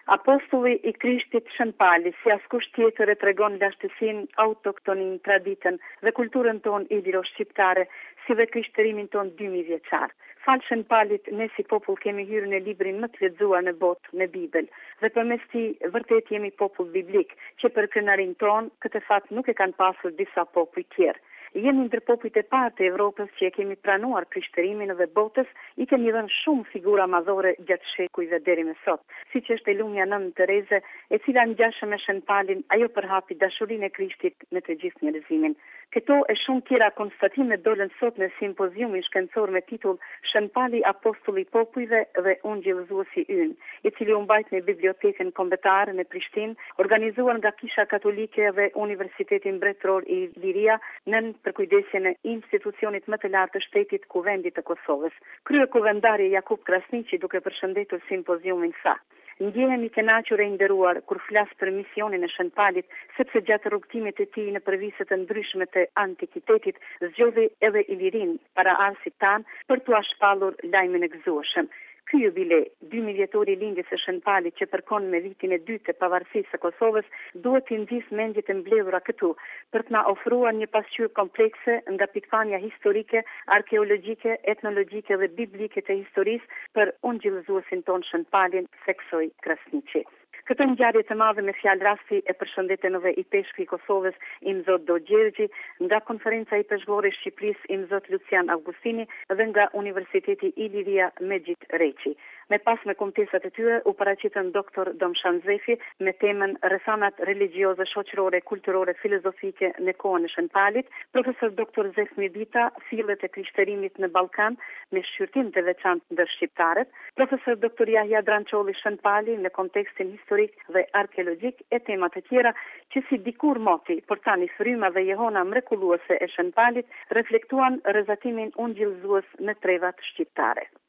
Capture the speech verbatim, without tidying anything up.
Apostulli i Krishtit Shën Pali, si askush tjetër e tregon lashtësinë, autoktonin, traditën dhe kulturën tonë iliro-shqiptare, si dhe krishtërimin tonë dy mijë vjeçar. Falë Shën Palit, ne si popull kemi hyrë në librin më të lexuar në botë, në Bibël, dhe përmes tij vërtet jemi popull biblik, që për krenarin tonë këtë fat nuk e kanë pasur disa popull tjerë. Jemi ndër popujt e parë të Evropës që e kemi pranuar krishtërimin dhe botës, i kemi dhënë shumë figura madhore gjatë shekujve deri më sot, siç është e lumja Nën Tereze, e cila ngjashëm me Shën Palin, ajo përhapi dashurinë e Krishtit në të gjithë njerëzimin. Këto e shumë tjera konstatime dolën sot në simpoziumin shkencor me titull Shën Pali apostulli i popujve dhe ungjillëzuesi ynë, i cili u mbajt në bibliotekën kombëtare në Prishtinë, organizuar nga Kisha Katolike dhe Universiteti Mbretëror i Iliria nën përkujdesjen e institucionit më të lartë të shtetit Kuvendit të Kosovës. Krye kuvendari Jakub Krasniqi duke përshëndetur simpoziumin tha: "Ndjehemi kënaqur e nderuar kur flas për misionin e Shën Palit, sepse gjatë rrugtimit të tij në përvise të ndryshme të antikitetit, zgjodhi edhe Ilirin para arsit tan për t'u shpallur lajmin e gëzueshëm. Ky jubile, dy mijë vjetori i lindjes së Shën Palit që përkon me vitin e dytë të pavarësisë së Kosovës, duhet t'i nxjisë mendjet e mbledhura këtu për të na ofruar një pasqyrë komplekse nga pikpamja historike, arkeologjike, etnologjike dhe biblike të historisë për ungjillëzuesin ton Shën Palin, theksoi Krasniqi." Këtë ngjarje të madhe me fjalë rasti e përshëndeten edhe i peshku i Kosovës Imzot Do Gjergji, nga konferenca i peshkëllore e Shqipërisë Imzot Lucian Augustini dhe nga Universiteti Iliria Mexhit Reçi. Me pas me kumtesat e tyre u paraqitën doktor Domshan Zefi me temën Rrethanat religjioze, shoqërore, kulturore, filozofike në kohën e Shën Palit, profesor doktor Zef Midita, Fillet e krishtërimit në Ballkan me shqyrtim të veçantë ndër shqiptarët, profesor doktor Jahja Drançolli Shën Pali në kontekstin historik dhe arkeologjik e tema të tjera që si dikur moti, por tani fryma dhe jehona mrekulluese e Shën Palit reflektuan rrezatimin ungjillëzues në trevat shqiptare.